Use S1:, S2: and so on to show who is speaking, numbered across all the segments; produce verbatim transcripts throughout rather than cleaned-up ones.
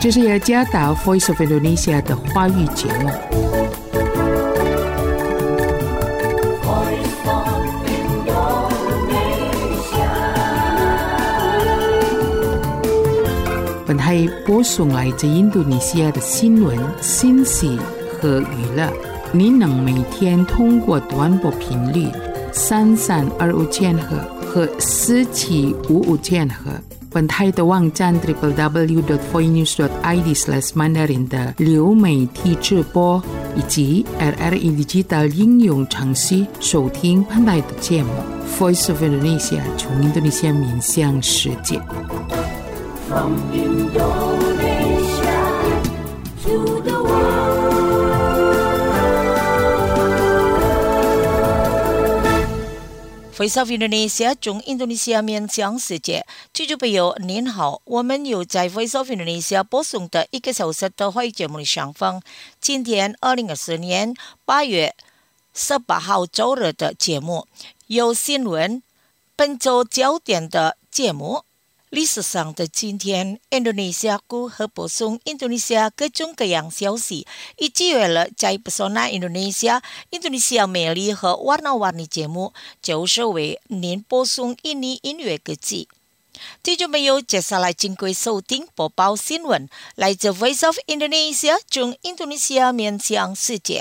S1: 这是雅加达 Voice of Indonesia 的华语节目。本台播送来自印度尼西亚的新闻、信息和娱乐。您能每天通过短波频率三三二五千赫和四七五五千赫，本台的网站 double-u double-u double-u dot voinews dot i d slash mandarin 的流媒体直播，以及 R R I Digital 应用程序收听本台的节目。Voice of Indonesia 从印度尼西亚面向世界。From Indonesia to the
S2: world。Voice of Indonesia 从印度尼西亚面向世界，听众朋友您好，我们有在 Voice of Indonesia 播送的一个小时的华语节目的上方。今天二零二四年八月十八号周日的节目有新闻，本周焦点的节目。历史上的今天，印度尼西亚股和播送印度尼西亚各种各样消息，以及为了在 Pesona Indonesia 印度尼西亚美丽和warna-warni节目，就是为您播送印尼音乐歌曲。听众朋友，接下来请各位收听播报新闻，来自 Voice of Indonesia 从印度尼西亚面向世界。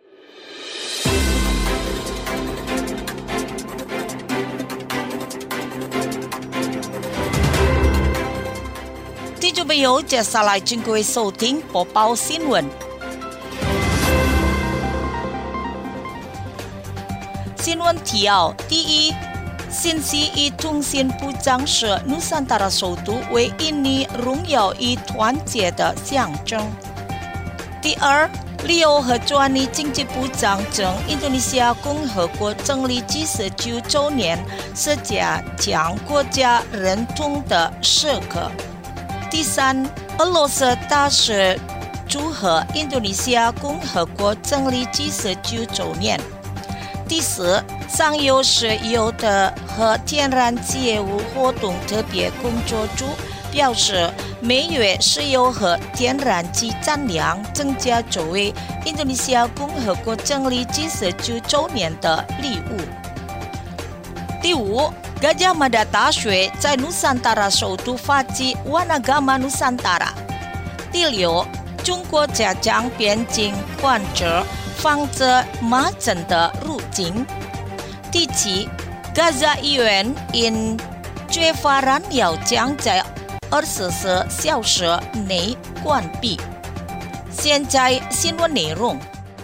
S2: 听众朋友，接下来请各位收听播报新闻。新闻提要：第一，信息与通信部长是 Nusantara 首都为印尼荣耀与团结的象征。第二，旅游和专利经济部长称印度尼西亚共和国成立七十九周年是加强国家认同的时刻。第三，俄罗斯大使祝贺印度尼西亚共和国成立七十九周年。第四，上游石油的和天然气业务活动特别工作组表示，每月石油和天然气产量增加作为印度尼西亚共和国成立七十九周年的礼物。第五，Gajah Mada 大学在 Nusantara 首都发起 Wanagama Nusantara。第六，中国加强边境管制，防止麻疹的入境。第七， Gaza 医院因缺乏燃料将在二十四小时内关闭。现在新闻内容。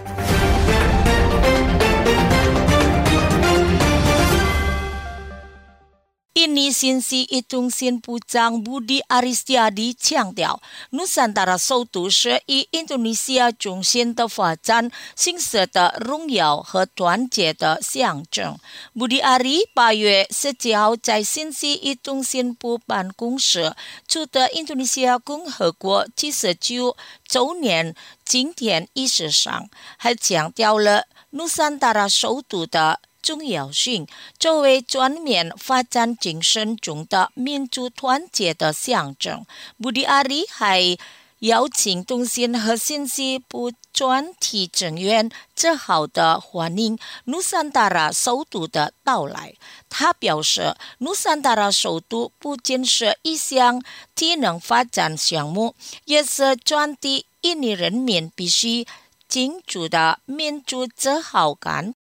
S2: 印尼信息与通信部长 Budi Aristiadi 强调 ，Nusantara 首都是以印度尼西亚中心的发展形式的荣耀和团结的象征。Budi Ari 八月十七号在信息与通信部办公室出的印度尼西亚共和国七十九周年纪念仪式上，还强调了 Nusantara 首都的重要性，作为全面发展精神中的民族团结的象征。Budi Ari 还邀请通信和信息部专题成员自豪地欢迎 Nusantara 首都的到来。他表示 ，Nusantara 首都不仅是一项体能发展项目，也是全体印尼人民必须庆祝的民族自豪感。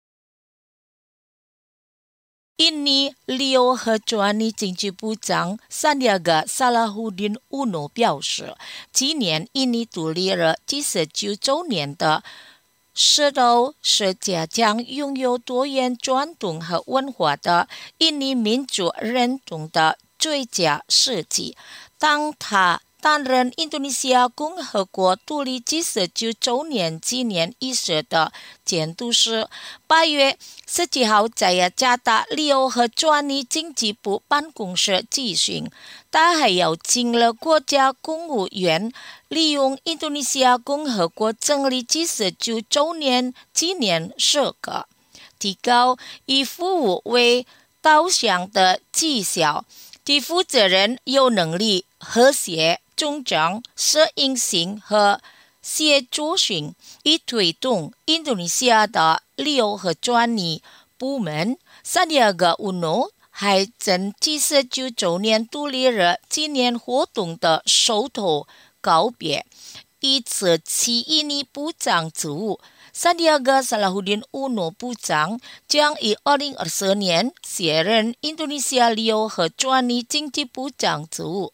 S2: 印尼旅游和专利经济部长 Sandiaga Salahuddin Uno 表示，今年印尼独立了七十九周年的势头是加强拥有多元传统和文化的印尼民族认同的最佳时机。当他担任印度尼西亚共和国独立七十九周年纪念仪式的监督师，八月十七号在雅加达旅游和专利经济部办公室举行。他还邀请了国家公务员，利用印度尼西亚共和国成立七十九周年纪念时刻，提高以服务为导向的绩效，替负责人有能力、和谐、 中长摄影型和协作型，以推动印度尼西亚的旅游和专利部门。Sandiaga Uno 还趁七十九周年独立日纪念活动的首头告别，以此其印尼部长职务。Sandiaga Salahuddin Uno 部长将于二零二四年卸任印度尼西亚旅游和专利经济部长职务。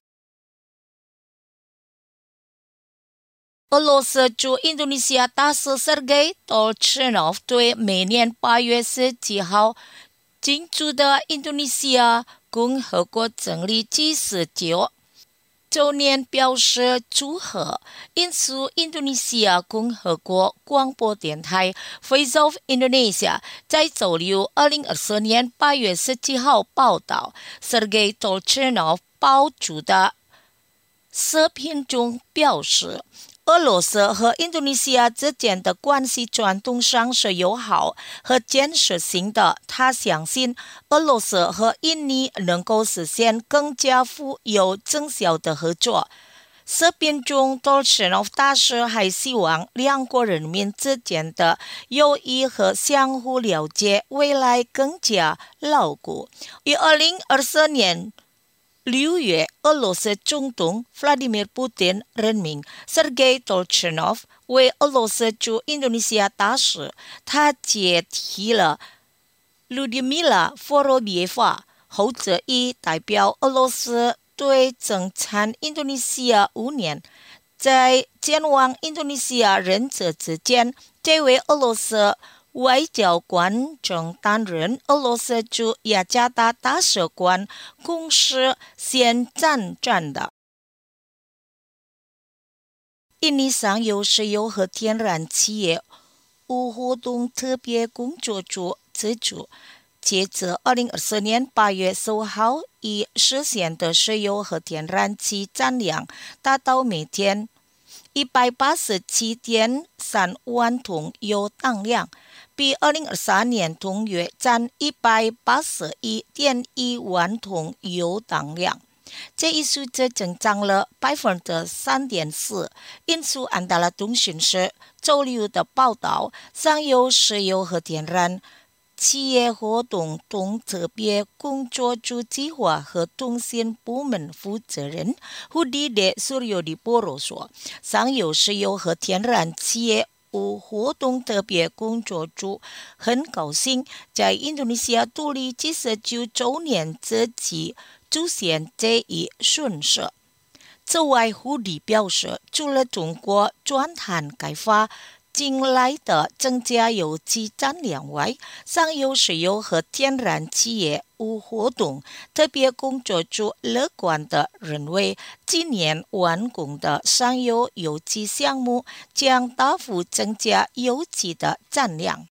S2: 俄罗斯驻印度尼西亚大使 Sergei Dolchinov 对每年八月十七号进驻的印度尼西亚共和国成立七十九周年表示祝贺，引述印度尼西亚共和国广播电台 Voice of Indonesia 在周六二零二四年八月十七号报道 ，Sergei Dolchinov 爆出的视频中表示，俄罗斯和印度尼西亚之间的关系传统上是友好和建设性的。他相信俄罗斯和印尼能够实现更加富有成效的合作。视频中 Dolchinov 大使还希望两国人民之间的友谊和相互了解未来更加牢固。于二零二四年六月，俄罗斯总统 Vladimir Putin 任命 Sergei Dolchinov 为俄罗斯驻印度尼西亚大使，他接替了 Lyudmila Vorobyeva， 后者已代表俄罗斯队征战印度尼西亚五年。在前往印度尼西亚任职之前，这位俄罗斯外交官正担任俄罗斯驻雅加达大使馆公使现站站的。印尼上游石油和天然气业务活动特别工作组指出，截至二零二四年八月十五号，已实现的石油和天然气产量达到每天一百八十七点三万桶油当量，比二零二三年同月占一百八十一点一万桶油当量，这一数字增长了百分之三点四。引述安达拉通讯社周六的报道，上游石油和天然企业活动同特别工作组计划和通信部门负责人 Hudide Suryodipuro 说，上游石油和天然企业务活动特别工作组很高兴在印度尼西亚独立七十九周年之际出现这一顺势。此外，胡迪表示，除了中国钻探开发近来的增加油气产量外，上游石油和天然气业务活动特别工作组乐观地认为，今年完工的上游油气项目将大幅增加油气的产量。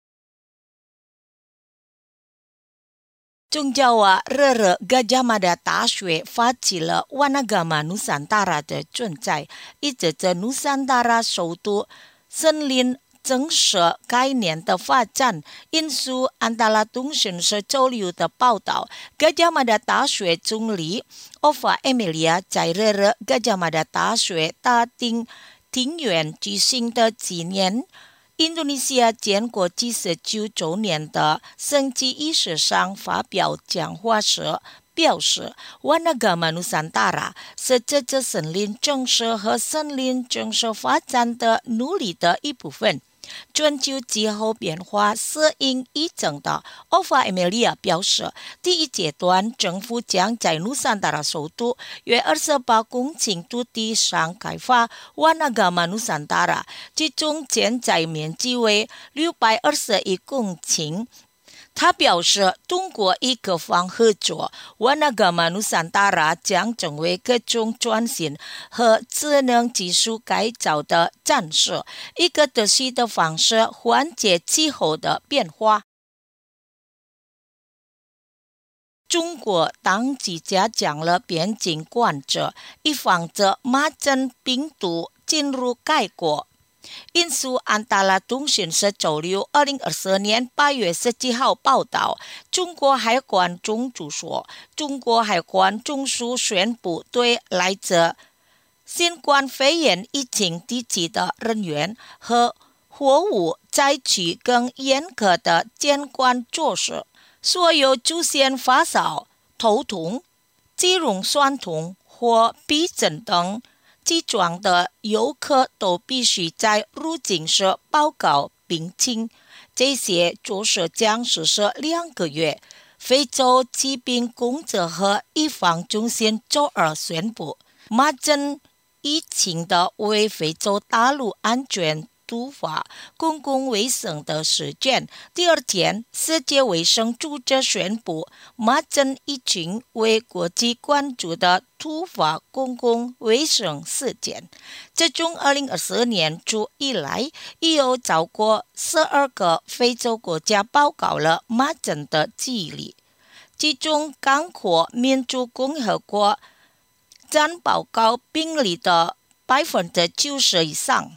S2: 中加瓦热热 Gajah Mada 大学发起了 Wanagama Nusantara 的存在，一直在 Nusantara 首都森林增设概念的发展。引述安达拉通讯社周六的报道， Gajah Mada 大学总理 Ova Emilia 在热热 Gajah Mada 大学大厅庭园举行的纪念印度尼西亚建国七十九周年的升旗仪式上发表讲话时表示， Wanagama Nusantara 是这次森林政策和森林政策发展的努力的一部分。全球气候变化适应议程的 Ova Emilia 表示，第一阶段政府将在 Nusantara 首都约二十八公顷土地上开发 Wanagama Nusantara， 其中建材面积为六百二十一公顷。他表示，通过一个方合作 Wanagama Nusantara 将成为各种转型和智能技术改造的战士，一个得力的方式缓解气候的变化。中国当局加强了边境管制，以防止麻疹病毒进入该国。引述安达拉通讯社周六二零二四年八月十七号报道，中国海关总署说，中国海关总署宣布对来自新冠肺炎疫情地区的人员和货物采取更严格的监管措施，所有出现发烧、头痛、肌肉酸痛或鼻疹等症状的游客都必须在入境时报告病情。这些措施将实施两个月。非洲疾病控制和预防中心周二宣布，麻疹疫情的为非洲大陆安全突发公共卫生的事件。第二天，世界卫生组织宣布，麻疹疫情为国际关注的突发公共卫生事件。自从二零二四年初以来，已有超过十二个非洲国家报告了麻疹的记录，其中刚果民主共和国占报告病例的百分之九十以上。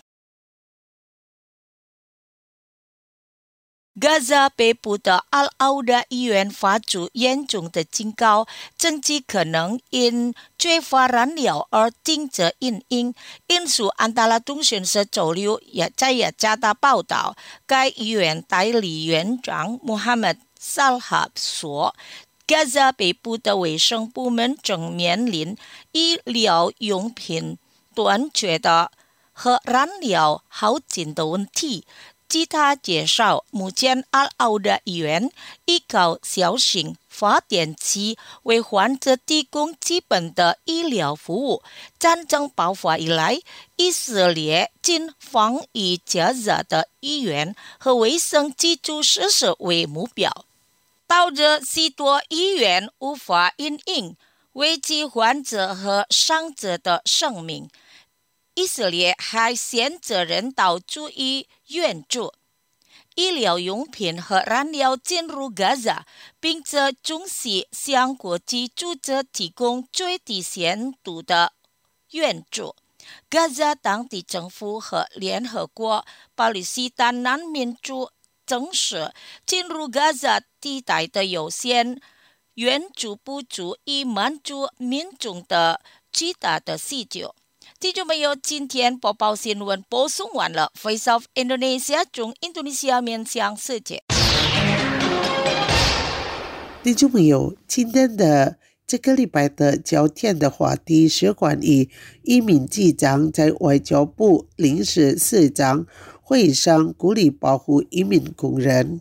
S2: 加沙北部的阿奥达医院发出严重的警告，经济可能因缺乏燃料而停止营运。印属安达拉通讯社周六也在雅加达报道，该医院代理院长穆罕默德·萨哈说，加沙北部的卫生部门正面临医疗用品短缺的和燃料耗尽的问题。据他介绍，目前阿奥的医院依靠小型发电机为患者提供基本的医疗服务。战争爆发以来，以色列仅防御加沙的医院和卫生基础设施为目标，导致许多医院无法营运，危及患者和伤者的生命。以色列还选择人道主义援助医疗用品和燃料进入加沙，并且准许向国际组织提供最低限度的援助。加沙当地政府和联合国巴勒斯坦难民组证实，进入加沙地带的有限援助不足以满足民众的巨大的需求。听众朋友，今天播报新闻播送完了。Voice of Indonesia 从印度尼西亚面向世界。
S3: 听众朋友，今天的这个礼拜的焦点的话题是关于移民局长在外交部临时市长会议上鼓励保护移民工人。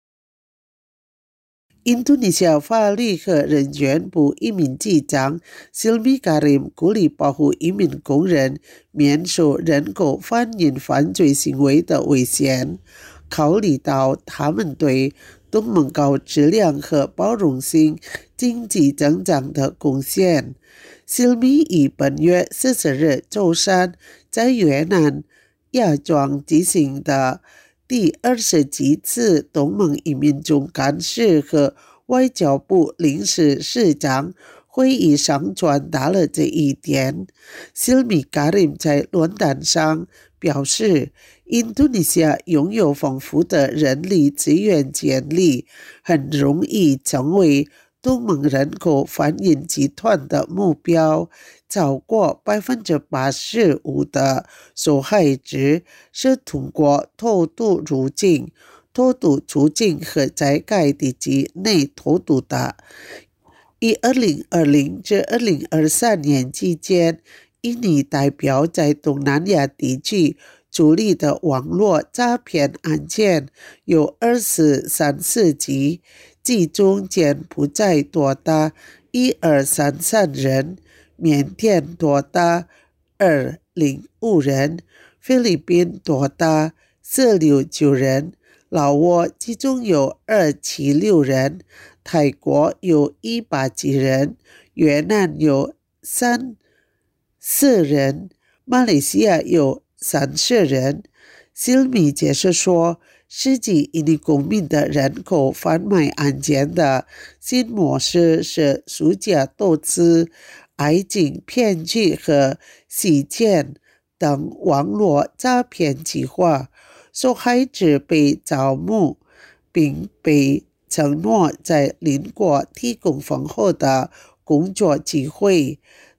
S3: 印度尼西亚法律和人权部移民局长 Silmi Karim 鼓励保护移民工人免受人口贩运犯罪行为的危险，考虑到他们对东盟高质量和包容性经济增长的贡献。Silmi 于本月四十日周三在越南芽庄举行的第二十几次东盟移民总干事和外交部临时市长会议上传达了这一点。Silmi Karim 在论坛上表示，印度尼西亚拥有丰富的人力资源潜力，很容易成为东盟人口贩运集团的目标。超过 百分之八十五 的受害者是通过偷渡入境、偷渡出境和在该地区内偷渡的。于二零二零至二零二三年期间，印尼代表在东南亚地区处理的网络诈骗案件有二十三起，其中柬埔寨多达一二三三人，缅甸多达二零五人，菲律宾多达四六九人，老挝其中有二七六人，泰国有一八七人，越南有三四人，马来西亚有三十人。Silmi 解释说，涉及印尼公民的人口贩卖案件的新模式是虚假投资、爱情骗局和洗钱等网络诈骗计划。受害者被招募并被承诺在邻国提供丰厚的工作机会。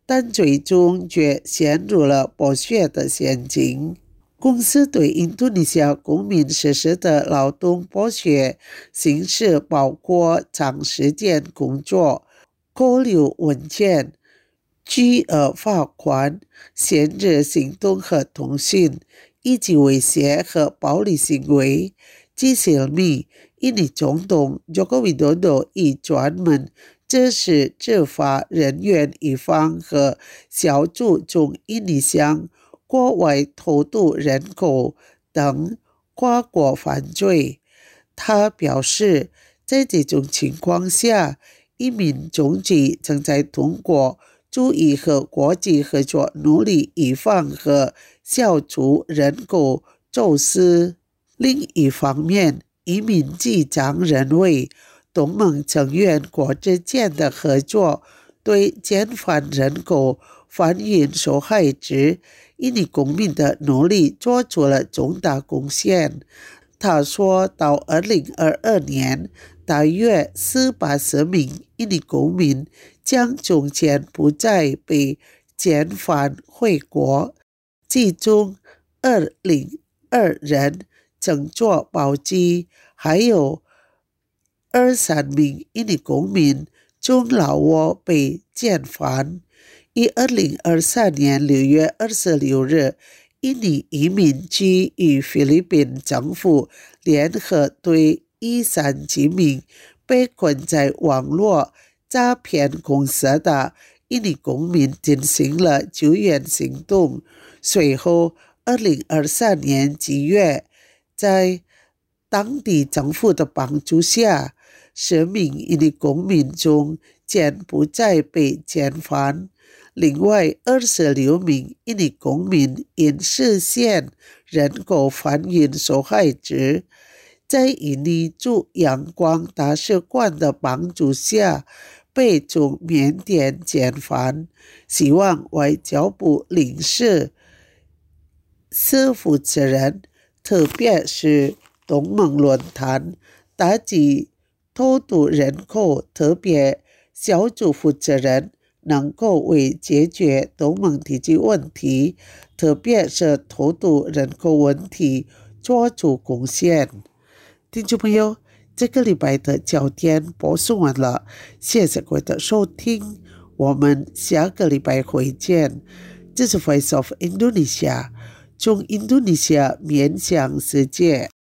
S3: 但最终却陷入了剥削的陷阱。公司对印度尼西亚公民实施的劳动剥削形式包括长时间工作、扣留文件、巨额罚款、限制行动和通讯，以及威胁和暴力行为。据小米，印尼总统Joko Widodo已专门指示执法人员一方和小组从印尼向国外偷渡人口等跨国犯罪。他表示，在这种情况下，移民总局正在通过注意和国际合作努力预防和消除人口走私。另一方面，移民局长认为，东盟成员国之间的合作对减缓人口贩运受害者印尼公民的努力做出了重大贡献。他说，到二零二二年，大约四百十名印尼公民将从柬埔寨被遣返回国，其中二零二人乘坐包机，还有二三名印尼公民从老挝被遣返。于二零二三年六月二十六日，印尼移民局与菲律宾政府联合对一三几名被困在网络诈骗公司的印尼公民进行了救援行动。随后二零二三年七月，在当地政府的帮助下，十名印尼公民中柬埔寨被遣返。另外二十六名印尼公民因涉嫌人口贩运受害者，在印尼驻阳光大使馆的帮助下被从缅甸遣返。希望外交部领事是负责人，特别是东盟论坛打击偷渡人口特别小组负责人，能够为解决东盟地区问题，特别是偷渡人口问题做出贡献。听众朋友，这个礼拜的焦点播送完了，谢谢各位的收听，我们下个礼拜会见。这是 Voice of Indonesia， 从印度尼西亚面向世界。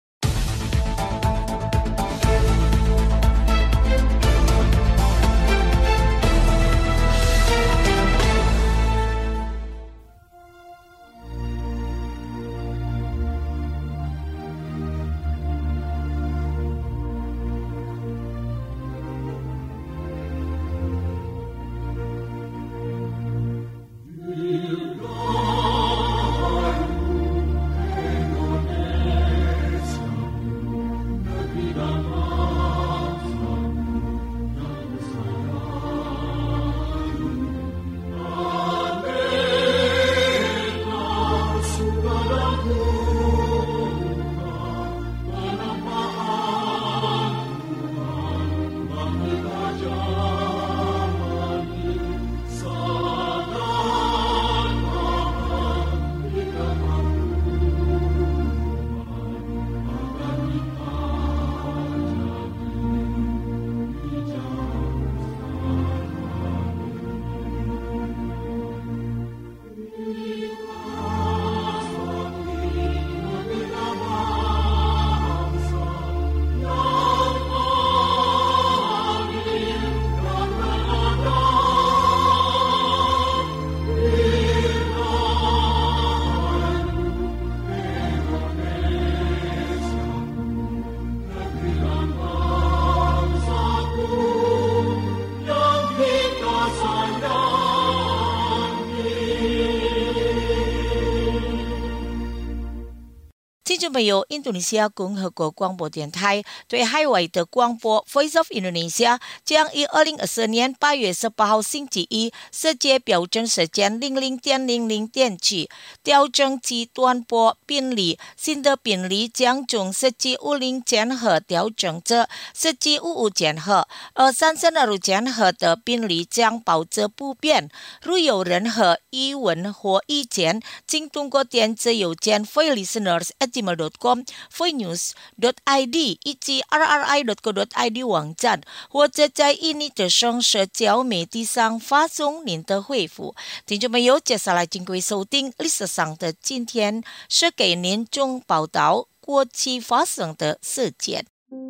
S2: 众朋友，印度尼西亚共和国广播电台对海外的广播 Voice of Indonesia 将于二零二四年八月十八号星期一世界标准时间零零点零零点起调整其短波频率。新的频率将从四 G 五十千赫调整至四 G 五十五千赫，而三十二千赫的频率将保持不变。如有任何疑问或意见，请通过电子邮件 voice listeners at gmail dot com、voice news dot i d 以及 r r i dot co dot i d 网站，或者在印尼的社交媒体上发送您的回复。听众朋友，接下来请各位收听历史上的今天，是给您中报道过去发生的事件。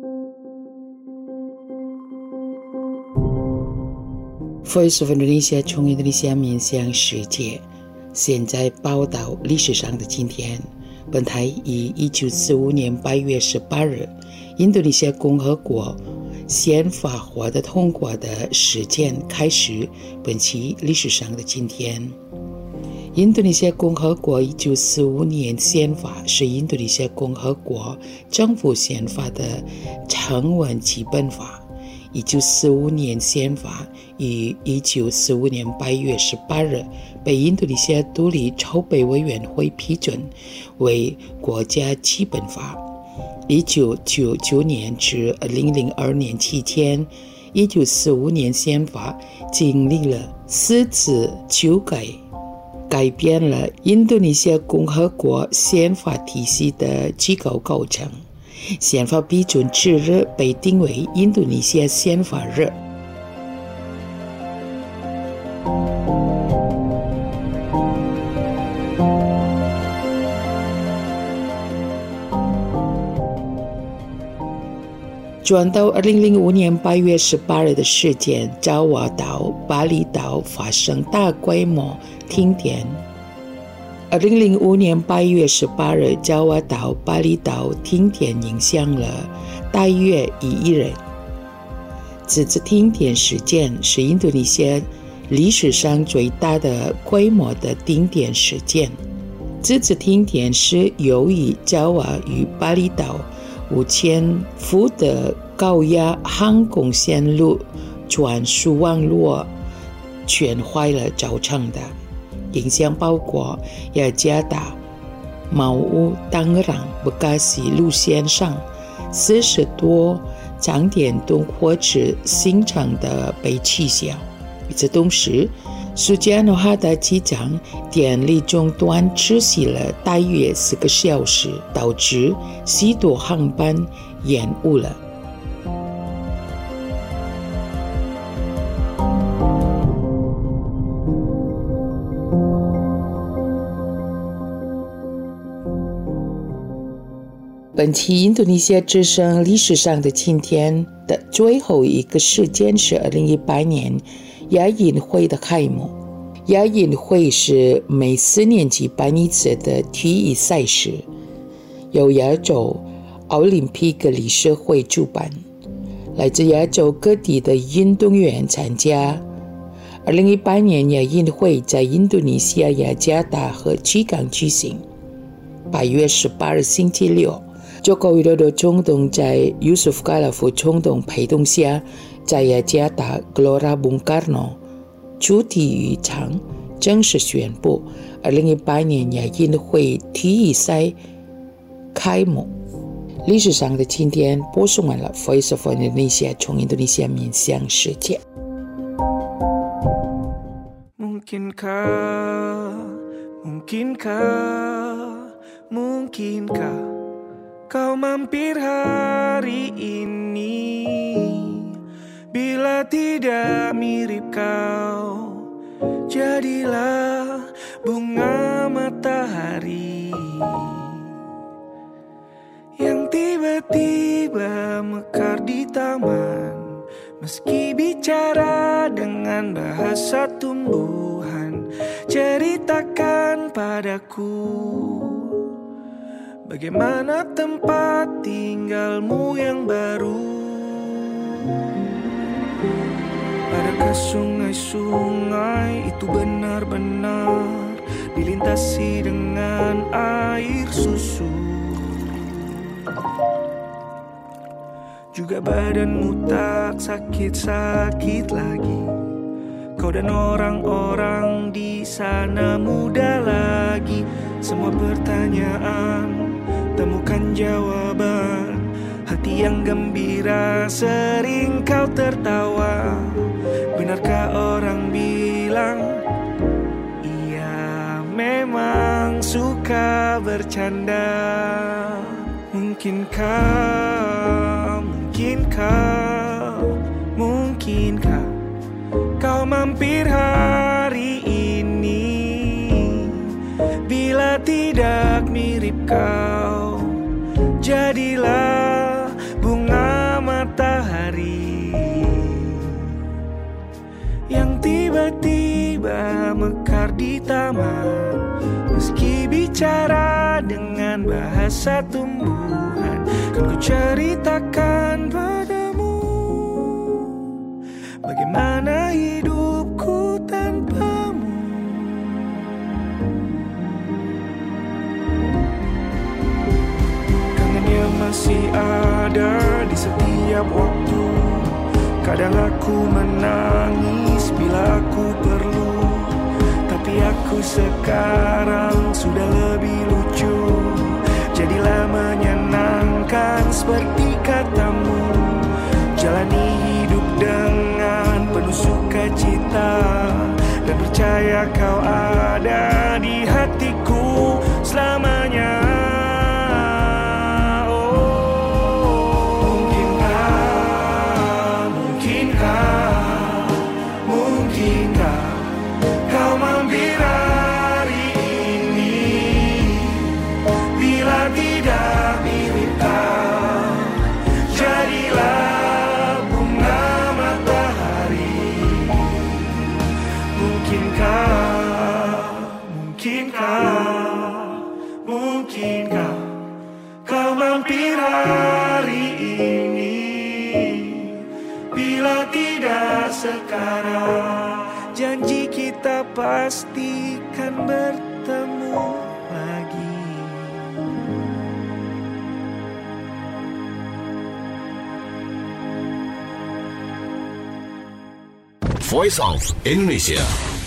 S1: Voice of Indonesia 从印度尼西亚面向世界，现在报道历史上的今天。本台以一九四五年八月十八日印度尼西亚共和国宪法获得通过的时间开始本期历史上的今天。印度尼西亚共和国一九四五年宪法是印度尼西亚共和国政府宪法的成文基本法。一九四五年宪法于一九四五年八月十八日被印度尼西亚独立筹备委员会批准为国家基本法。一九九九年至二零零二年期间，一九四五年宪法经历了四次修改，改变了印度尼西亚共和国宪法体系的机构构成。宪法批准之日被定为印度尼西亚宪法日。转到二零零五年八月十八日的事件，爪哇岛、巴厘岛发生大规模停电。二零零五年八月十八日，爪哇岛、巴厘岛停电影响了大约一亿人。这次停电事件是印度尼西亚历史上最大的规模的停电事件。这次停电是由于爪哇与巴厘岛五千伏的高压航空线路传输网络全坏了造成的。影响包括雅加达、毛乌、当朗、bekasi加西路线上四十多场电动火车行程的被取消。与此同时，苏加诺哈达机场电力中断持续了大约四个小时，导致许多航班延误了。本期印度尼西亚之声历史上的今天的最后一个事件是二零一八年亚运会的开幕。亚运会是每四年举办一次的体育赛事，由亚洲奥林匹克理事会主办，来自亚洲各地的运动员参加。二零一八年亚运会在印度尼西亚雅加达和吉港举行。八月十八日星期六，中国维多多总统在 Yusuf Kala 副总统陪同下，在雅加达 Gelora Bung Karno 主体育场正式宣布二零一八年亚运会体育赛开幕。历史上的今天播送完了 Voice of Indonesia 从印度尼西亚面向世界。
S4: Mungkinkah, mungkinkah, mungkinkah kau mampir hari ini? Bila tidak mirip kau, jadilah bunga matahari yang tiba-tiba mekar di taman. Meski bicara dengan bahasa tumbuhan, ceritakan padaku bagaimana tempat tinggalmu yang baru. Adakah sungai-sungai itu benar-benar dilintasi dengan air susu? Juga badanmu tak sakit-sakit lagi. Kau dan orang-orang di sana muda lagi. Semua pertanyaan temukan jawaban. Hati yang gembira sering kau tertawa. Benarkah orang bilang ia memang suka bercanda? Mungkinkah, mungkinkah, mungkinkah kau mampir hari ini? Bila tidak mirip kau, jadilah bunga matahari yang tiba-tiba mekar di taman. Meski bicara dengan bahasa tumbuhan, kan ku ceritakan padamu bagaimana hidupku tanpamu. Kangennya masih ada di setiap waktu. Kadang aku menangis bila aku perlu, tapi aku sekarang sudah lebih lucu. Jadilah menyenangkan seperti katamu. Jalani hidup dengan penuh sukacita, dan percaya kau ada di hatiku selamanya. Mungkinkah kau mampir hari ini? Bila tidak sekarang, janji kita pastikan bertemu lagi.
S5: Voice of Indonesia。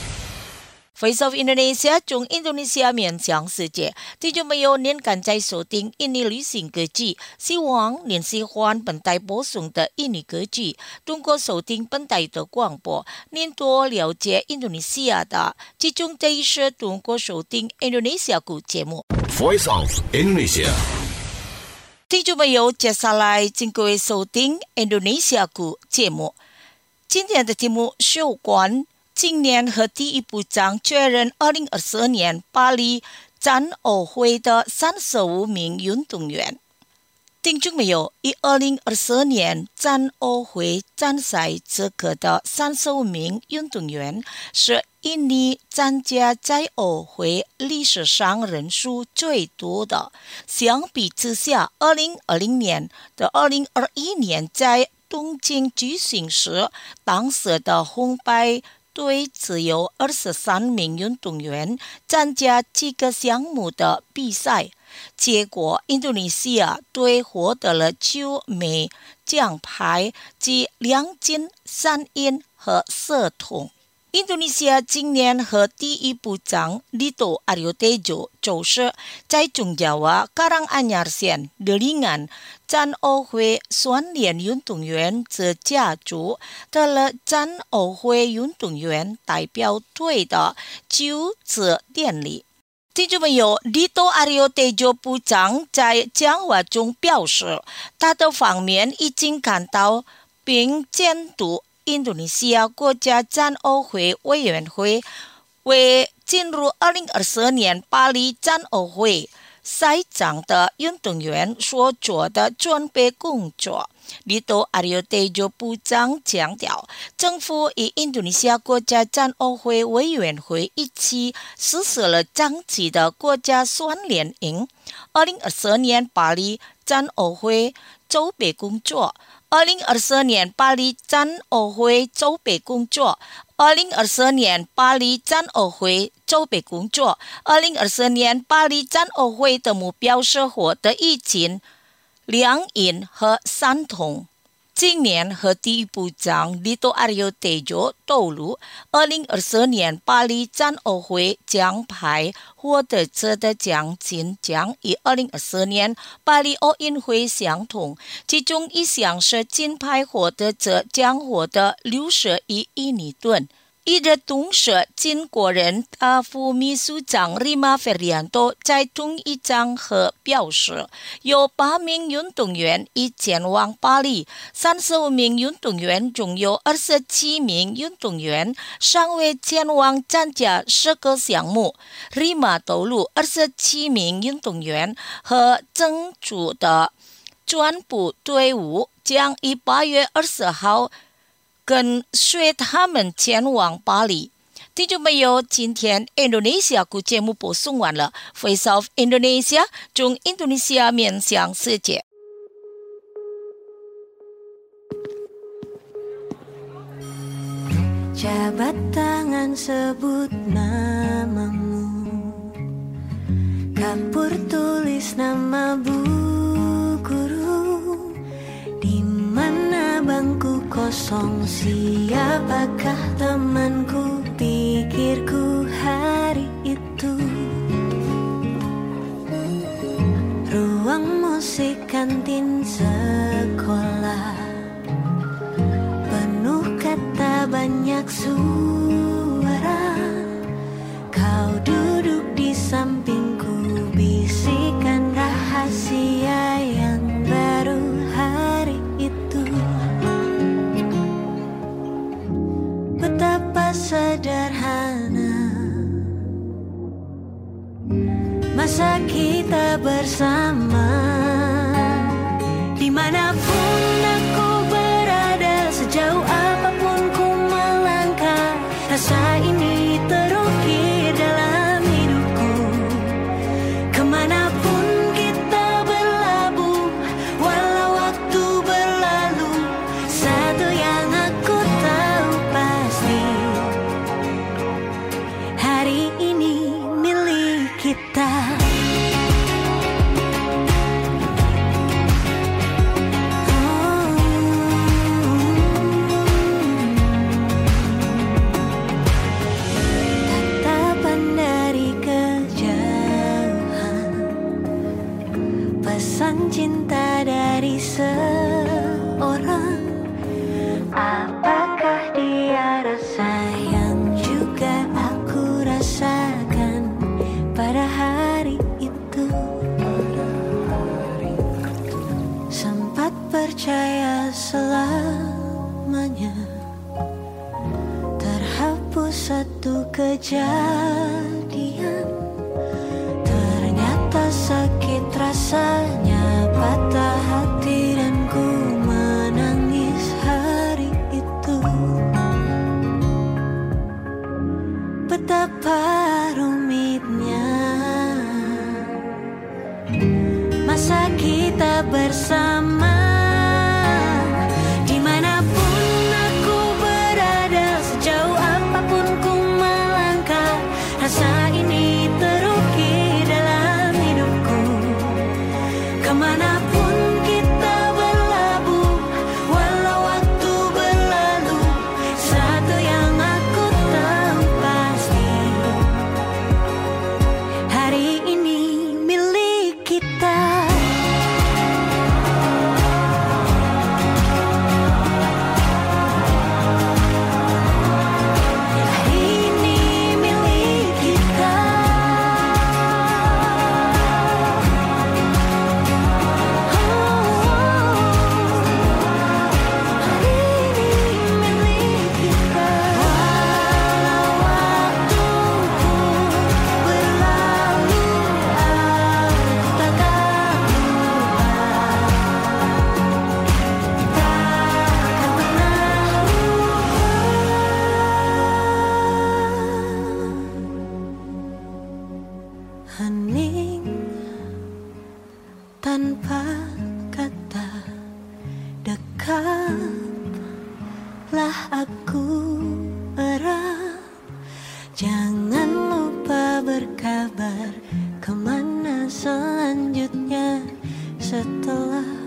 S2: Voice of Indonesia 从印度尼西亚面向世界，听众朋友，您刚才收听印尼旅行歌曲，希望您喜欢本台播送的印尼歌曲。通过收听本台的广播，您多了解印度尼西亚的，其中这一是通过收听 Indonesia 鼓节目。
S5: Voice of Indonesia。
S2: 听众朋友，接下来请各位收听 Indonesia 鼓节目。今天的节目是有关今年和第一部长确认二零二四年巴黎展奥会的三十五名运动员。听众朋友，以二零二四年展奥会参赛资格的三十五名运动员是印尼参加在奥会历史上人数最多的。相比之下，二零二零年的二零二一年在东京举行时，当时的红白队只有二十三名运动员参加这个项目的比赛，结果印度尼西亚队获得了九枚奖牌及两金三银和四铜。印度尼西亚今年和第一部长 Dito Aryo Tejo 就是在中亚瓦 Karanganyar县的临安展奥会双联运动员之家族得了展奥会运动员代表队的就职典礼。听众朋友， Dito Aryo Tejo 部长在讲话中表示，他的方面已经看到并监督印度尼西亚国家展奥会委员会为进入二零二四年巴黎展奥会赛场的运动员所做的准备工作。Dito Aryo Tejo 部长强调，政府与印度尼西亚国家展奥会委员会一起实施了长期的国家双联营。二零二四年巴黎展奥会筹备工作。二零二四年巴黎展奥会筹备工作，二零二四年巴黎展奥会筹备工作，二零二四年巴黎展奥会的目标是获得疫情两印和三通。今年和第一部长Dito Aryo Tejo透露，二零二四年巴黎残奥会奖牌获得者的奖金将与二零二四年巴黎奥运会相同，其中一项是金牌获得者将获得六十一亿尼吨。一日同社经国人大副秘书长 Rima Ferdianto 在同一场合表示，有八名运动员已前往巴黎，三十五名运动员中有二十七名运动员尚未前往参加十个项目。Rima 透露，二十七名运动员和整组的专部队伍将于八月二十号跟随他们前往巴黎。听众朋友，今天 Indonesia 股节目播送完了 Voice of Indonesia 从印度尼西亚面向世界。
S6: Jabat tangan sebut namamu, kapur tulis nama bu guru. Di mana bangku kosong, siapakah temanku, pikirku hari itu. Ruang musik kantin sekolah, penuh kata banyak suara. Kau duduk di sampingku, bisikan rahasia yang baru hari itu. Betapa sederhana masa kita bersama. Dimanapun aku berada, sejauh apapun ku melangkah, rasa ini terukir dalam hidupku. Kemanapun kita berlabuh, walau waktu berlalu, satu yang aku tahu pasti, hari ini milik kita. Cinta dari seorang, apakah dia rasa yang juga aku rasakan pada hari itu? Sempat percaya selamanya, terhapus satu kejadian. Ternyata sakit rasanya, patah hati dan ku menangis hari itu. Betapa rumitnya masa kita bersama. Dimanapun aku berada, sejauh apapun ku melangkah, rasa ini terukir dalam hidupku. Kemanapun kita berlabuh, walau waktu berlalu, satu yang aku tahu pasti, hari ini milik kita. Hening tanpa kata, dekatlah aku erat. Jangan lupa berkabar, kemana selanjutnya setelah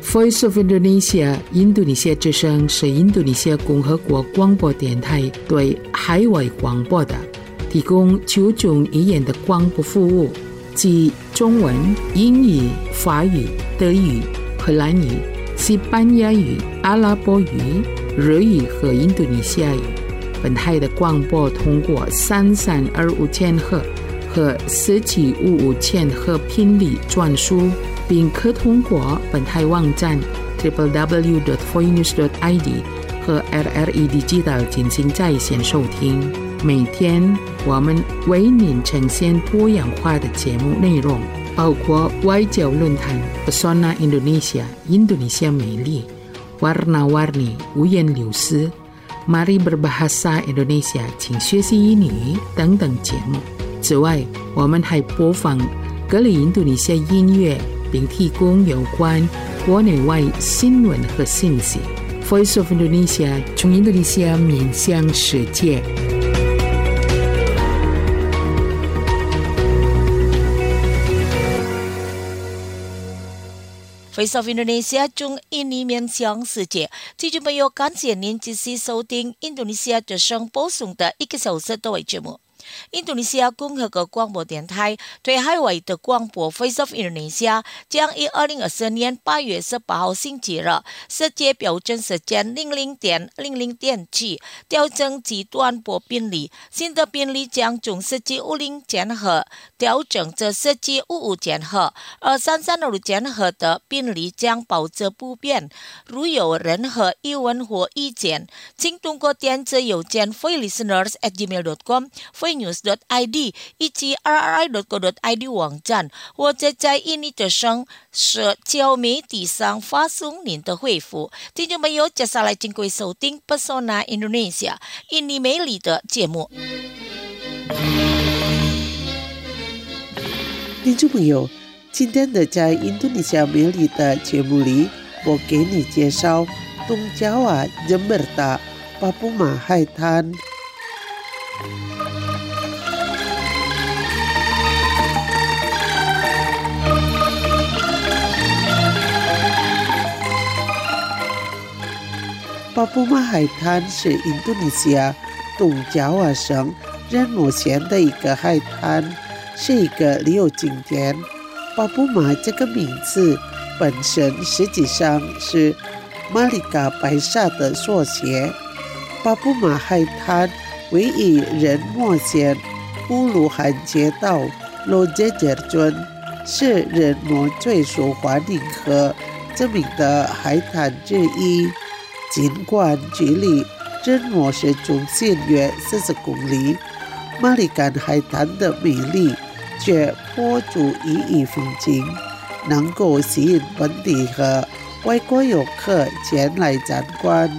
S1: Voice of Indonesia 印度尼西亚之声是印度尼西亚共和国广播电台对海外广播的提供九种语言的广播服务，即中文、英语、法语、德语、荷兰语、西班牙语、阿拉伯语、日语和印度尼西亚语。本台的广播通过三三二五千赫和四七五五千赫频率转输，并可通过本台网站 double-u double-u double-u dot voinews dot i d 和 R R E Digital 进行在线收听。每天我们为您呈现多样化的节目内容，包括外交论坛 Pesona Indonesia 印度尼西亚美丽 Warna-warni 五颜六色 Mari berbahasa Indonesia 请学习英语等等节目。此外，我们还播放各类印度尼西亚音乐，并提供有关国内外新闻和信息。Voice of Indonesia 从印度尼西亚面向世界。
S2: Voice of Indonesia 中印尼面向世界，听众朋友，感谢您继续收听印度尼西亚之声播送的一个小时的节目。印度尼西亚共和国广播电台对海外的广播 Voice of Indonesia 将于二零二四年八月十八号星期日世界标准时间零零点零零点起调整其短波频率，新的频率将从四七五零千赫调整至四七五五千赫，而三三二五千赫的频率将保持不变。如有任何疑问或意见，请通过电子邮件 voicelisteners at gmail dot com voinews dot i d 以及 r r i dot co dot i d 网站，或者在印尼之声社交媒体上发送您的回复。听众朋友，接下来请各位收听 Pesona Indonesia 印尼美丽的节目。
S3: 听众朋友，今天的在印度尼西亚美丽的节目里，我给你介绍东爪哇 Jemberta 巴布马海滩。巴布马海滩是印度尼西亚东爪哇省仁摩县的一个海滩，是一个旅游景点。巴布马这个名字本身实际上是马里嘎白沙的缩写。巴布马海滩位于仁摩县乌鲁罕街道罗杰杰村，是仁摩最受欢迎和知名的海滩之一。尽管距离仁摩市中心约四十公里，马里干海滩的美丽却颇足异域风情，能够吸引本地和外国游客前来参观。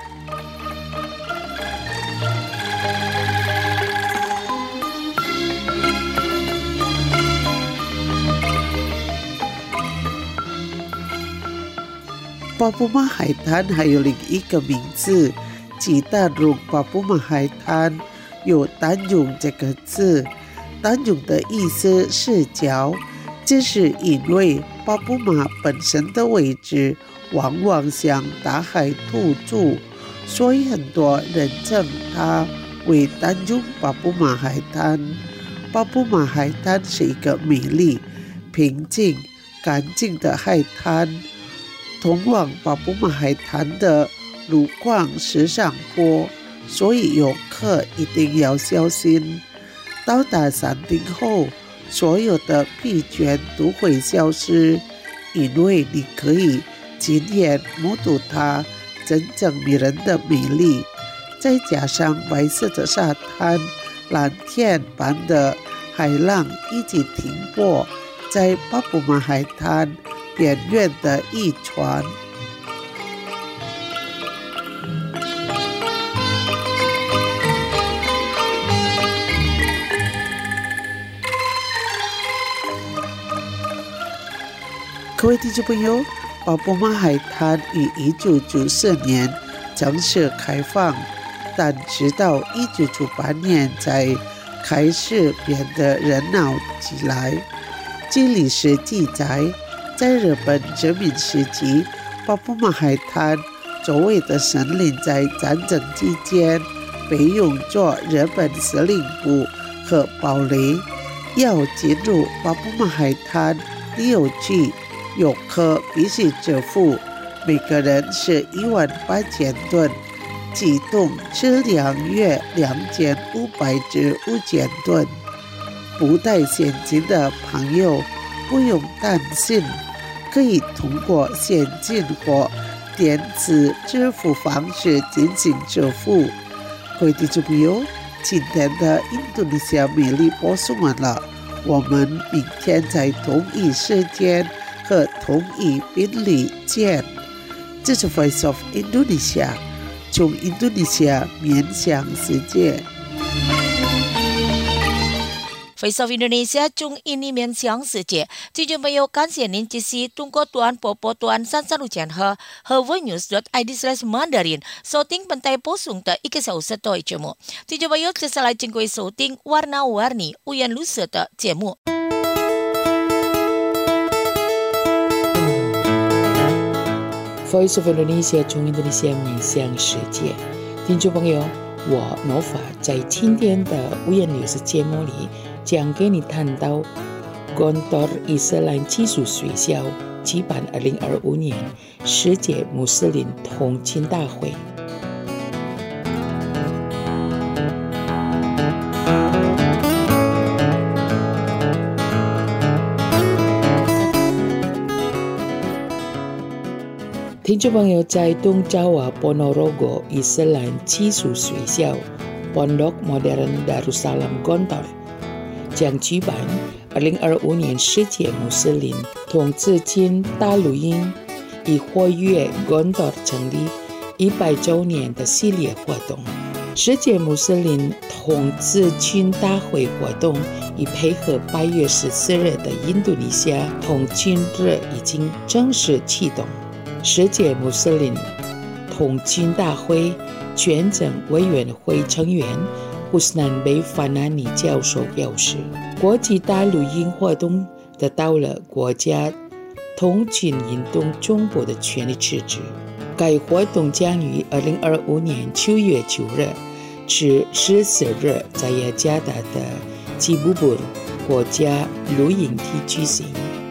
S3: 巴布马海滩还有另一个名字，即丹绒巴布马海滩，有丹绒这个字。丹绒的意思是角，这是因为巴布马本身的位置往往向大海突出，所以很多人称它为丹绒巴布马海滩。巴布马海滩是一个美丽、平静、干净的海滩。通往巴布马海滩的路况是上坡，所以游客一定要小心。到达山顶后，所有的疲倦都会消失，因为你可以亲眼目睹它真正迷人的美丽。再加上白色的沙滩、蓝天般的海浪以及停泊在巴布马海滩边缘的渔船。各位听众朋友，巴布马海滩于一九九四年正式开放，但直到一九九八年才开始变得热闹起来。据历史记载，在日本殖民时期， 巴布马海滩周围的森林在战争期间被用作日本司令部和堡垒。要进入巴布马海滩第六季，游客必须支付每个人是一万八千吨，机动质量约两千五百至五千吨。不带现金的朋友不用担心，可以通过现金或电子支付方式进行支付。各位听众朋友，今天的印度尼西亚美丽播送完了，我们明天在同一时间和同一频率见。这是 Voice of Indonesia， 从印度尼西亚面向世界。
S2: Voice of Indonesia 中印尼面向世界，听众朋友，感谢您支持中国tuan popo tuan san san hujan和和 voinews dot i d slash mandarin 收听本台播送的一个小时的节目。听众朋友，接下来请各位收听 warna-warni 五颜六色的节目。
S1: Voice of Indonesia 从印度尼西亚面向世界，听众朋友，我 Nova 在今天的五颜六色节目里将给你谈到 Gontor 伊斯兰技术学校举办二零二五年世界穆斯林同庆大会。听众朋友，在东爪哇 Ponorogo 伊斯兰技术学校 Pondok Modern Darussalam Gontor 将举办二零二五年世界穆斯林同至今大陆营以活跃 Gontor 成立一百周年的系列活动。世界穆斯林同至今大会活动以配合八月十四日的印度尼西亚同庆日已经正式启动。世界穆斯林同庆大会全政委员会成员Husnan Bey Fanani 教授表示，国际大陆营活动得到了国家同庆运动总部的全力支持。该活动将于二零二五年九月九日至十四日在雅加达的吉布布国家露营地举行。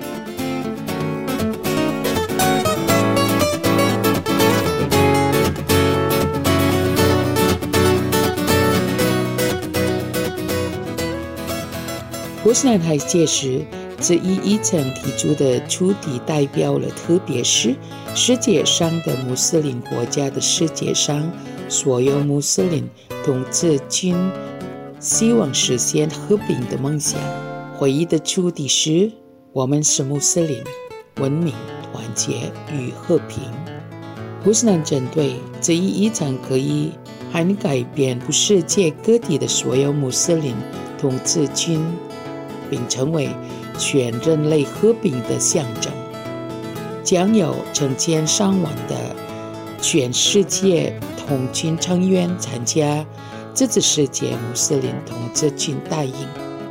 S1: 胡斯南还解释，这一议程提出的主题代表了特别是世界上的穆斯林国家的世界上所有穆斯林同至今希望实现和平的梦想。会议的主题是我们是穆斯林，文明、团结与和平。胡斯南针对这一议程可以涵盖遍布世界各地的所有穆斯林同至今，并成为全人类和平的象征，将有成千上万的全世界同庆成员参加这次世界穆斯林同志庆大营。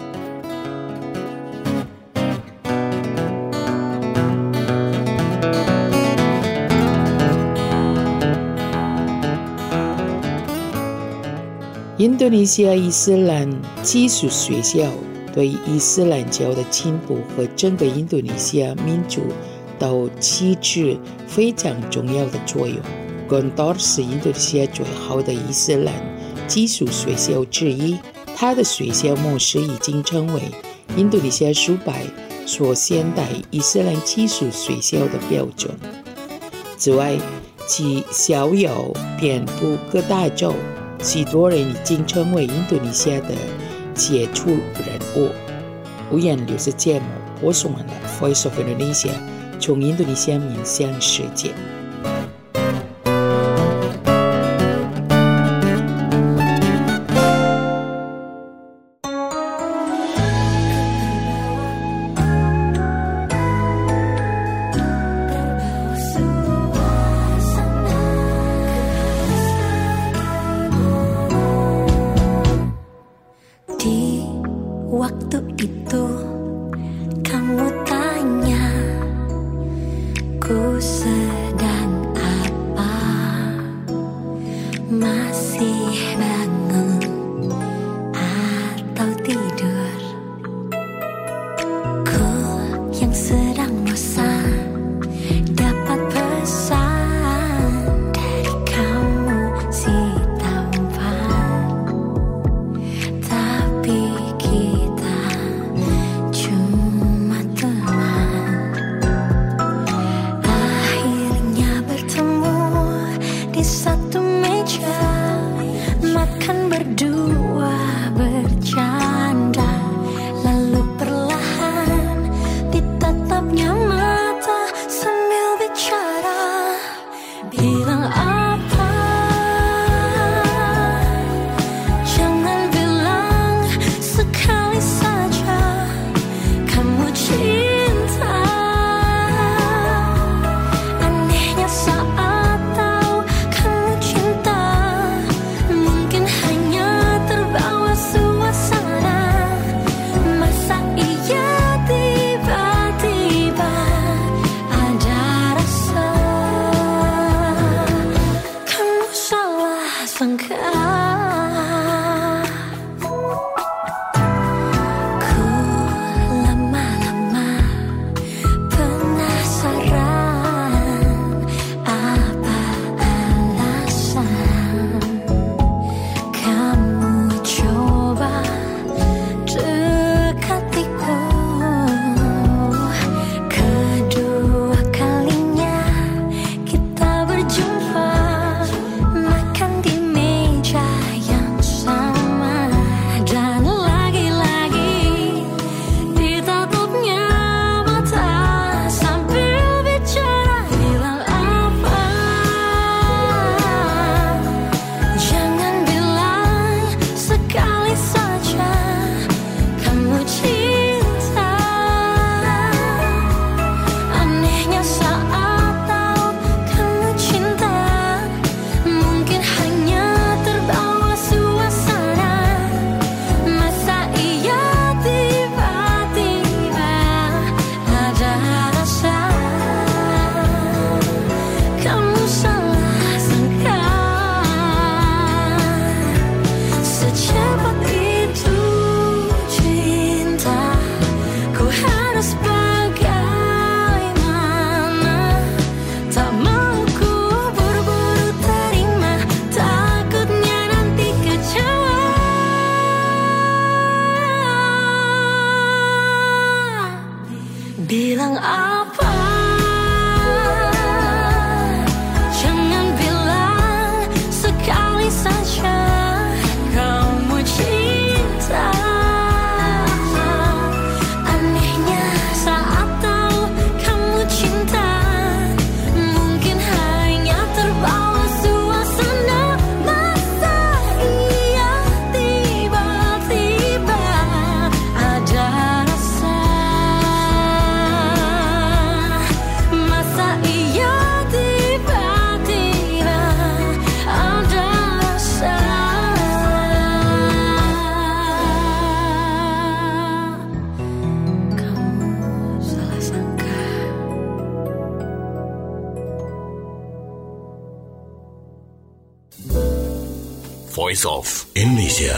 S1: 印度尼西亚伊斯兰技术学校对伊斯兰教的进步和整个印度尼西亚民族都起着非常重要的作用。Gontor 是印度尼西亚最好的伊斯兰技术学校之一，它的学校模式已经成为印度尼西亚数百所现代伊斯兰技术学校的标准。此外，其校友遍布各大洲，许多人已经成为印度尼西亚的杰出人物。五颜六色节目播送完了 Voice of Indonesia 从印度尼西亚面向世界。
S6: Waktu itu kamu tanya, ku sedang
S5: Voice of Indonesia.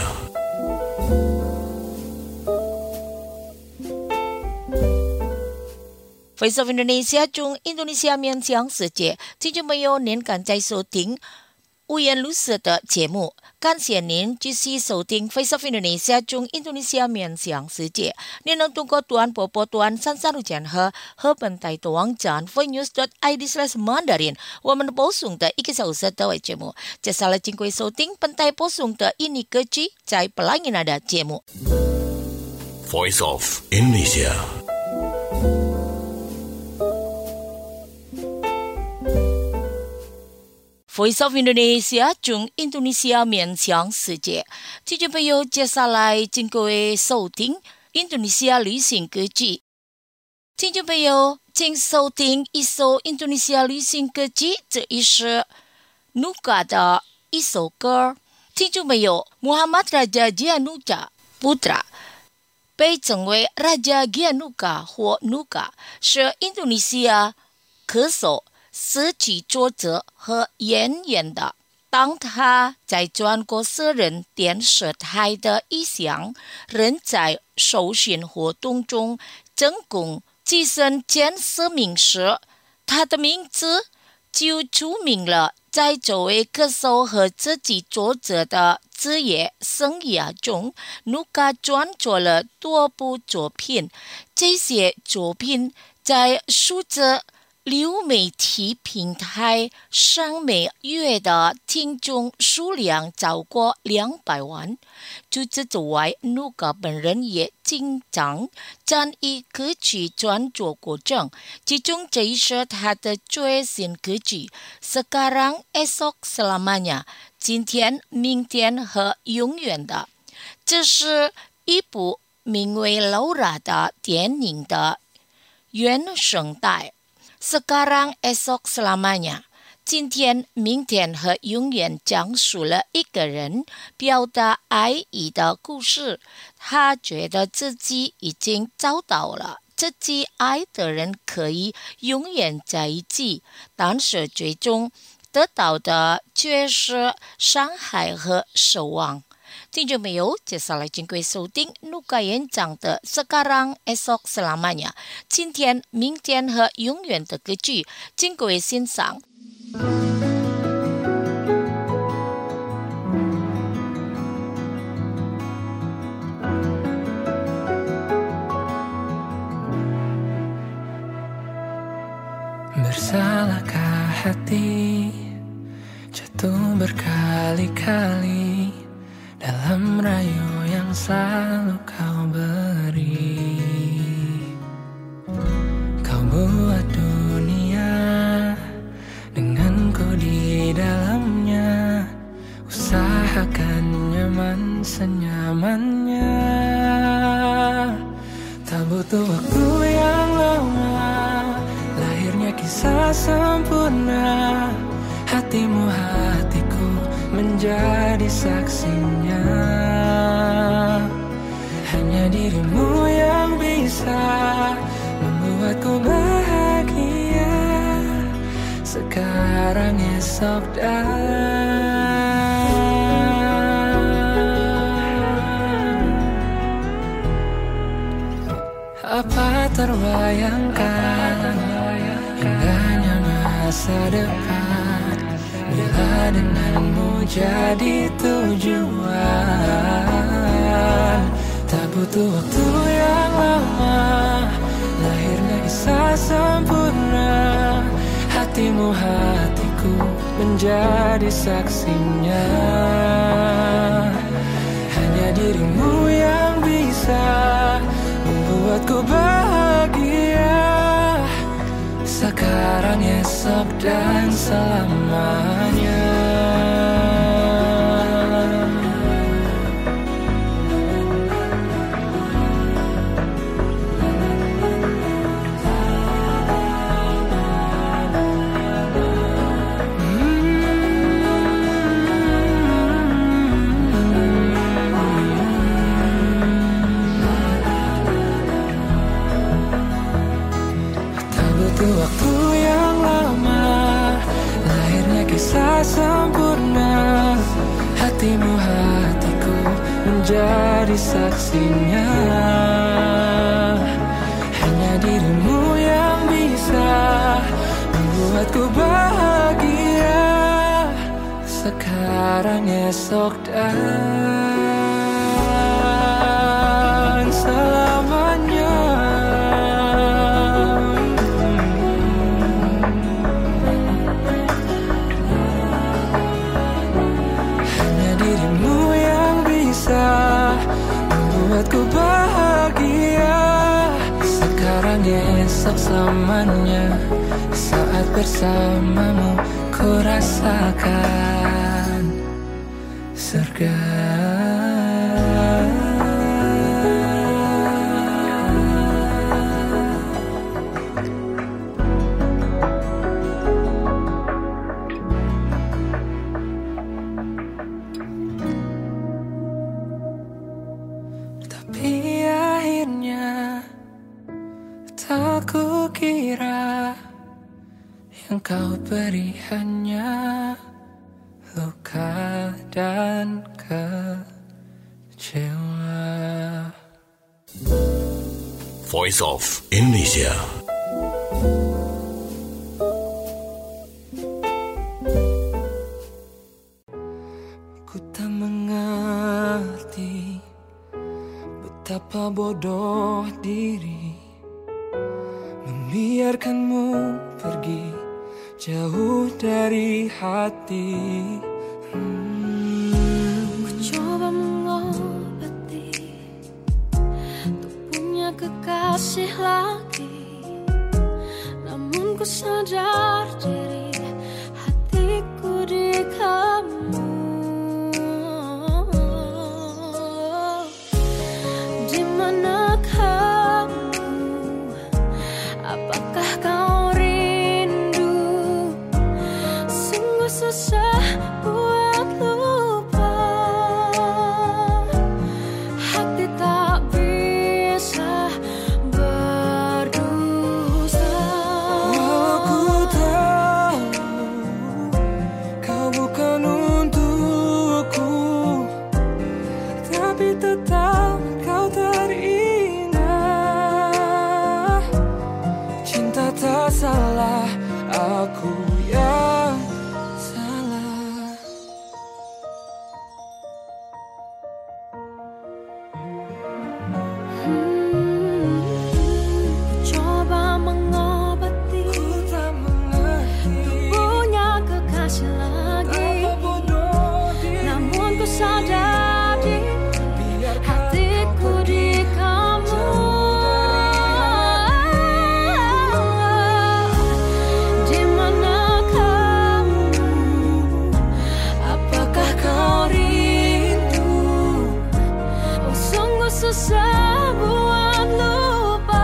S2: Voice of Indonesia 中印度尼西亚面向世界，听众朋友，您刚在收听无言如是的节目，感谢您继续收听 Voice of Indonesia 中印度尼西亚面向世界。您能通过短波波段三三六减和和本台的网站 voicenews dot i d slash mandarin， 我们播送的一个小时的节目。接下来，请各位收听本台播送的印尼歌曲在布兰尼纳的节目。
S5: Voice of Indonesia.
S2: Voice of Indonesia 中印度尼西亚面向世界，听众朋友，接下来请各位收听印度尼西亚旅行歌曲。听众朋友，请收听一首印度尼西亚旅行歌曲，这也是 Nuka 的一首歌。听众朋友 ，Muhammad Raja Gyanuka Putra 被称为 Raja Gyanuka 或 Nuka， 是印度尼西亚歌手、诗曲作者和演员的。当他在全国私人电视台的一项人才搜寻活动中成功跻身前十名时，他的名字就出名了。在作为歌手和自己作者的职业生涯中，努卡创作了多部作品，这些作品在数字流媒体平台上每月的听众数量超过两百万。除此之外，努卡本人也经常参与歌曲创作过程，其中这一是他的最新歌曲 Sekarang Esok Selamanya 今天、明天和永远的。这是一部名为《Laura》的电影的原声带。Sekarang Esok Selamanya 今天、明天和永远讲述了一个人表达爱意的故事。他觉得自己已经找到了自己爱的人，可以永远在一起，但是最终得到的却是伤害和失望。听众朋友，接下来请各位收听努卡演唱的 Sekarang Esok Selamanya 今天、明天和永远的歌曲，请各位欣赏。
S7: Bersalahkah hati jatuh berkali-kali dalam rayu yang selalu kau beri. Kau buat dunia denganku di dalamnya, usahakan nyaman senyamannya. Tak butuh waktu yang lama, lahirnya kisah sempurna. Hatimu hatiku menjadi saksinya. Hanya dirimu yang bisa membuatku bahagia sekarang, esok, dan apa terbayangkan indahnya masa depan bila denganmu jadi tujuan. Tak butuh waktu yang lama, lahirnya kisah sempurna. Hatimu hatiku menjadi saksinya. Hanya dirimu yang bisa membuatku bahagia sekarang, esok, dan selamanya. Waktu yang lama, lahirnya kisah sempurna. jadi saksinya. Hanya dirimu yang bisa membuatku bahagia sekarang, esok, dan selamanya. Hanya dirimu yang bisa membuatku bahagia sekarang, esok, selamanya. Saat bersamamu ku rasakan surga. Tapi akhirnya tak kukira yang kau beri hanya luka dan kecewa.
S5: Voice of Indonesia.
S7: Ku tak mengerti betapa bodoh diri membiarkanmu pergi jauh dari hati.
S6: hmm. Ku coba mengobati untuk punya kekasih lagi, namun ku sadar diri hatiku di kamu. Di mana kamu? Apakah kau rindu? Sungguh susah buat lupa. Hati tak bisa berdusta.
S7: Walau ku tahu kau bukan untukku, tapi tetap kau terindah. Cinta tak salah, aku yang salah.
S6: Hmm, ku coba mengobati
S7: Ku tak mengerti
S6: punya kekasih lagi,
S7: apa bodoh diri.
S6: namun ku sadar diri
S7: Biarkan
S6: hatiku di kamu. Di mana kamu? Apakah kau rindu? Oh, sungguh susah buat lupa.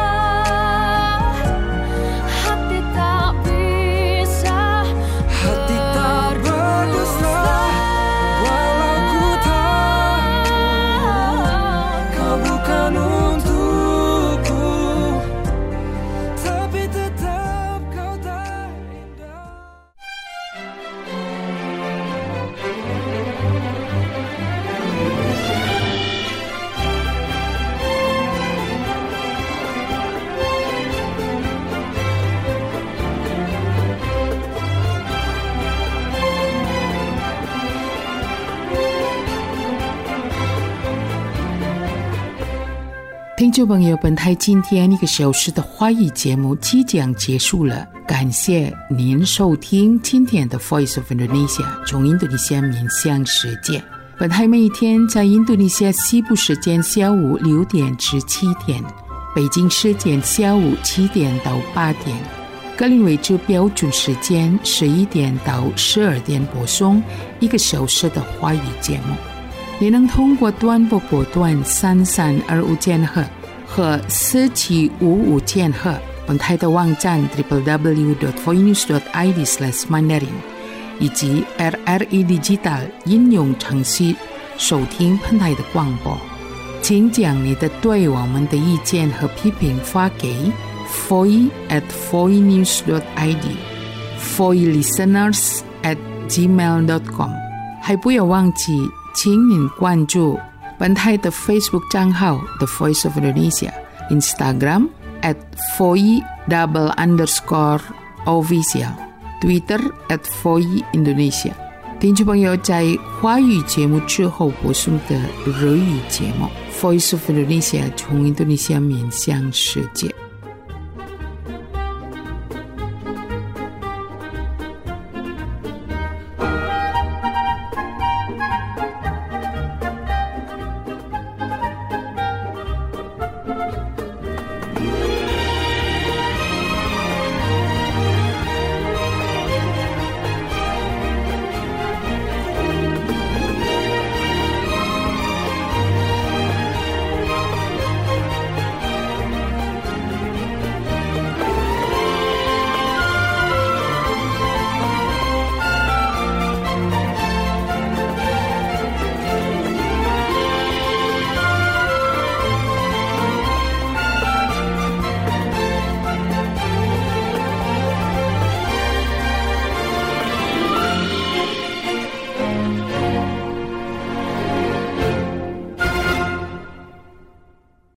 S6: Hati tak bisa
S7: Hati tak berdusta. Walau ku tahu kau bukan untukku, tapi tetap kau terindah.
S1: 听众朋友，本台今天一个小时的华语节目即将结束了，感谢您收听今天的 Voice of Indonesia 从印度尼西亚面向世界。本台每一天在印度尼西亚西部时间下午六点至七点，北京时间下午七点到八点，格林威治标准时间十一点到十二点播送一个小时的华语节目。你能通过短波波段三三二五千赫和四七五五千赫，本台的网站 double-u double-u double-u dot voinews dot i d slash mandarin 以及 R R E Digital 应用程序收听本台的广播。请将你的对我们的意见和批评发给 foy at voinews dot i d foy listeners at gmail dot com， 还不要忘记请您关注本台的 Facebook 账号 The Voice of Indonesia， Instagram at voi double underscore official， Twitter at voi Indonesia。听众朋友，在华语节目之后播送的日语节目 Voice of Indonesia 从印度尼西亚面向世界。